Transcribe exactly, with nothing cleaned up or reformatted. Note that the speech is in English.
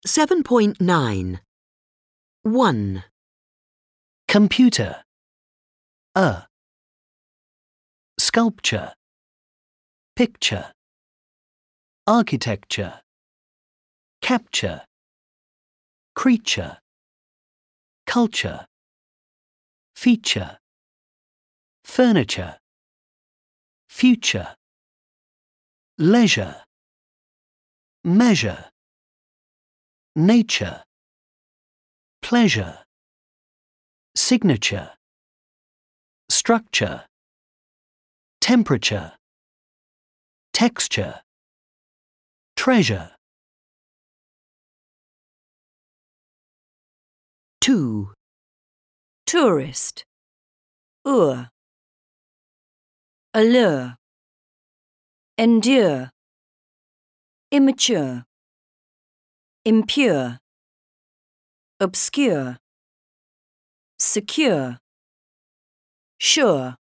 seven point nine. one. Computer. A. Sculpture. Picture. Architecture. Capture. Creature. Culture. Feature. Furniture. Future. Leisure. Measure. Nature. Pleasure. Signature. Structure. Temperature. Texture. Treasure. two. Tourist. Ur. Allure. Endure. Immature. Impure. Obscure. Secure. Sure.